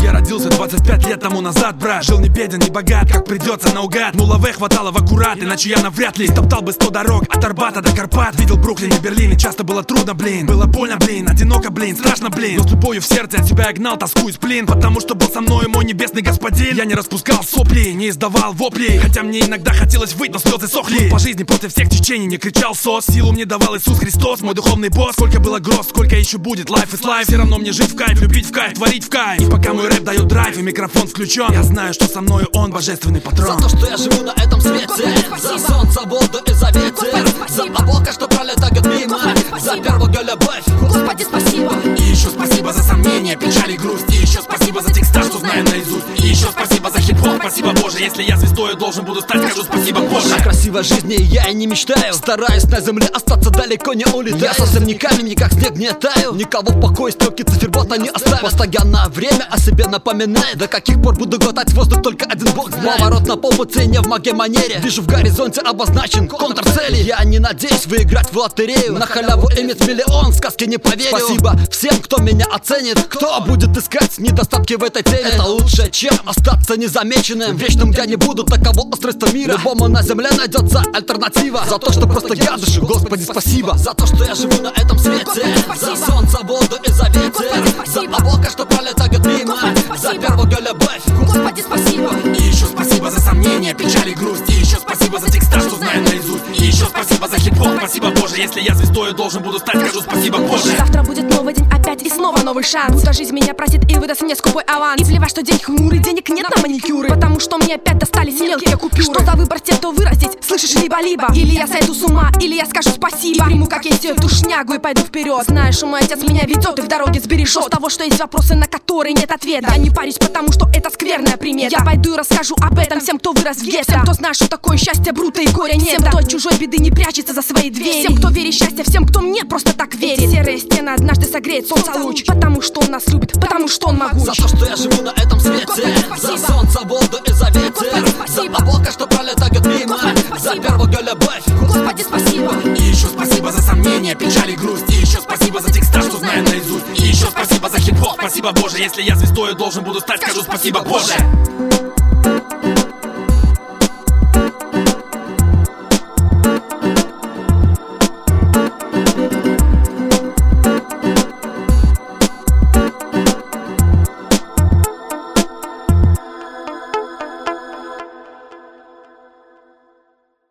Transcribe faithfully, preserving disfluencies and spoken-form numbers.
Я родился двадцать пять лет тому назад, брат. Жил не беден, не богат, как придется наугад. Мулаве хватало в аккурат, иначе я навряд ли стоптал бы сто дорог от Арбата до Карпат. Видел Бруклин и Берлин, и часто было трудно, блин. Было больно, блин, одиноко, блин, страшно, блин. Но с любовью в сердце от тебя я гнал тоску и сплин. Потому что был со мной мой небесный господин. Я не распускал сопли, не издавал вопли. Хотя мне иногда хотелось выйти, но слезы сохли. По жизни после всех течений не кричал сос. Силу мне давал Иисус Христос, мой духовный босс. Сколько было гроз, сколько еще будет, life is life. Все равно мне жить в кайф, любить в кайф, творить в кайф. И пока мой рэп дает драйв и микрофон включен, я знаю, что со мною он божественный патрон. За то, что я живу на этом свете, за солнце, воду и за ветер, за облака, что пролетают мимо, за первую любовь. Господи, спасибо. И еще спасибо за сомнения, печаль и грусть. И еще спасибо за текста, что знаю наизусть. И еще спасибо за хип-хоп, спасибо, Боже. Если я звездой должен буду стать, скажу спасибо, Боже. О красивой жизни я и не мечтаю, стараюсь на земле остаться, далеко не улетаю. Я совсем не камень, никак снег не таю. Никого в покое стрелки циферблата не оставят. Постоянно время о себе напоминает. До каких пор буду глотать воздух, только один бог знает. Поворот на полпути не в моей манере. Вижу в горизонте обозначен контур цели. Я не надеюсь выиграть в лотерею, на халяву иметь миллион, в сказки не поверю. Спасибо всем, кто меня оценит, кто будет искать недостатки в этой теме. Это лучше, чем остаться незамеченным. Вечным я не буду, таково устройство мира. Любому на земле найдется альтернатива. За то, что просто я дышу, Господи, спасибо. За то, что я живу на этом свете, за солнце, воду и за ветер, за облака, что пролетают мимо, за первую любовь. Господи, спасибо. И еще спасибо за сомнения, печаль и грусть. И еще спасибо за текста, что знаю наизусть. И еще спасибо за хип-хоп, спасибо, Боже. Если я звездой должен буду стать, скажу спасибо, Боже. Завтра будет новый день опять и снова новый шанс. Будто жизнь меня просит и выдаст мне скупой аванс. И плевать, что день хмурый, денег нет на маникюры, потому что мне опять достались мелкие купюры. Что за выбор тебе, то выразить, слышишь, либо-либо. Или я сойду с ума, или я скажу спасибо. И приму как есть эту шнягу и пойду вперед. Знаешь, что мой отец меня ведет и в дороге сбережет. С того, что есть вопросы, на которые нет ответа. Я не парюсь, потому что это скверная примета. Я пойду и расскажу об этом всем, кто вырос в гетто. Всем, кто знает, что такое счастье, брута и горя нет. Всем, кто от чужой беды не прячется за свои двери. Всем, кто верит в счастье, всем, кто мне просто так верит. Серые стены однажды согреет солнце луч, потому что он нас любит, потому что он могуч. За то, что я живу на этом свете, за солнце, воду и за ветер, за облака, что пролетают мимо, за первую любовь. Господи, спасибо. И еще спасибо за сомнения, печаль и грусть. И еще спасибо за текста, что знаю наизусть. И еще спасибо за хип-хоп, спасибо, Боже. Если я звездой должен буду стать, скажу спасибо, Боже.